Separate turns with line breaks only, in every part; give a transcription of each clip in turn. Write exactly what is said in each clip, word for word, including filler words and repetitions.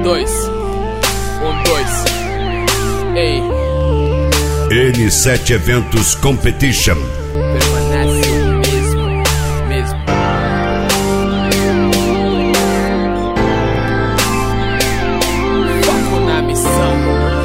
dois, um, dois. Ei.
N sete Eventos Competition.
Permanece o mesmo, mesmo. Foco na missão.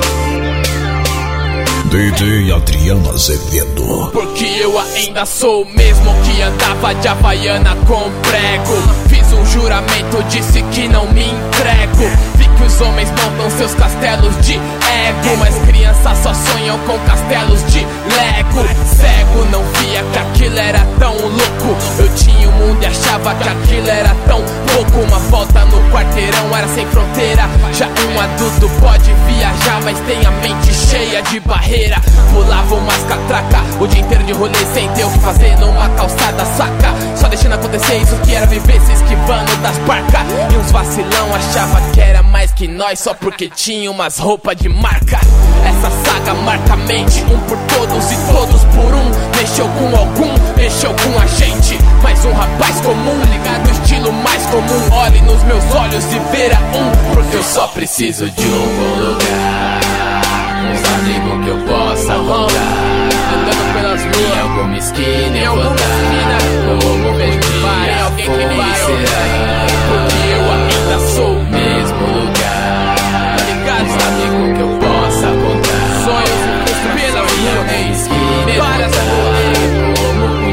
D J Adriano Azevedo.
Porque eu ainda sou o mesmo que andava de Havaiana com prego. Fiz um juramento, disse que não me entrego. Vi que os homens montam seus castelos de ego, mas crianças só sonham com castelos de Lego. Cego, não via que aquilo era tão louco. Eu tinha o mundo e achava que aquilo era tão pouco. Uma volta no quarteirão era sem fronteira. Já um adulto pode viajar, mas tem a mente cheia de barreira. Pulava umas catraca, o dia inteiro de rolê sem ter o que fazer numa calçada saca. Só deixando acontecer, isso que era viver se esquivando das barcas. E uns vacilão achava que era mais que nós só porque tinha umas roupas de marca. Essa saga marca a mente, um por todos e todos por um. Mexeu com algum, mexeu com a gente. Mais um rapaz comum, ligado ao estilo mais comum. Olhe nos meus olhos e verá um, porque eu só preciso de um bom lugar, uns amigos que eu possa contar. Andando pelas ruas, em alguma esquina eu vou dar. Como um dia alguém que vai será. Porque eu ainda sou o mesmo lugar. Tá ligado? Uns amigos que eu possa contar. Sonhos pela rua, em esquina, várias ruas. Como um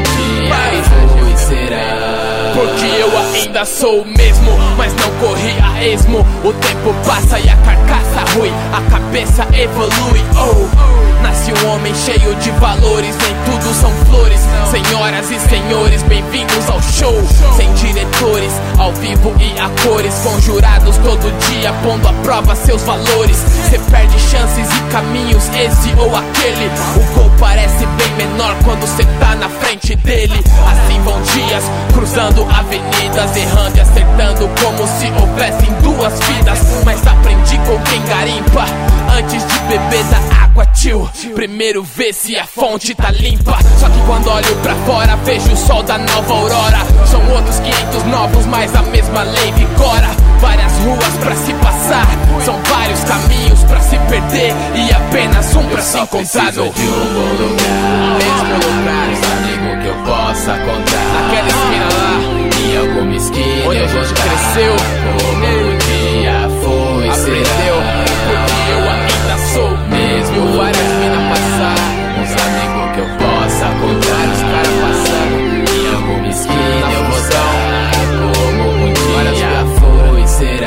dia vou e será. Porque eu ainda sou o mesmo, mas não corri a esmo. O tempo passa e a carcaça rui, a cabeça evolui. Oh, nasce um homem cheio de valores, nem tudo são flores. Senhoras e senhores, bem-vindos ao show. Sem diretores, ao vivo e a cores, com jurados todo dia pondo à prova seus valores. Cê perde chances e caminhos, esse ou aquele. O gol parece bem menor quando cê tá na frente dele. Assim vão dias, cruzando avenidas, errando e acertando como se houvessem duas vidas. Mas aprendi com quem garimpa, antes de beber da água, tio, primeiro vê se a fonte tá limpa. Só que quando olho pra fora, vejo o sol da nova aurora. São outros quinhentos novos, mas a mesma lei vigora. Várias ruas pra se passar, são vários caminhos pra se perder e apenas um pra se encontrar. De um bom lugar, mesmo lugar, os amigos que eu possa contar. Naquela esquina lá, em alguma esquina onde a gente cresceu, como um dia foi, aprendeu. Porque eu ainda sou o mesmo, várias minas passar, uns amigos que eu possa contar. Os caras passando, em alguma esquina eu vou dar. Como um dia foi,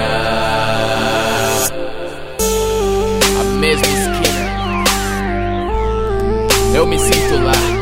será. A mesma esquina, eu me sinto lá.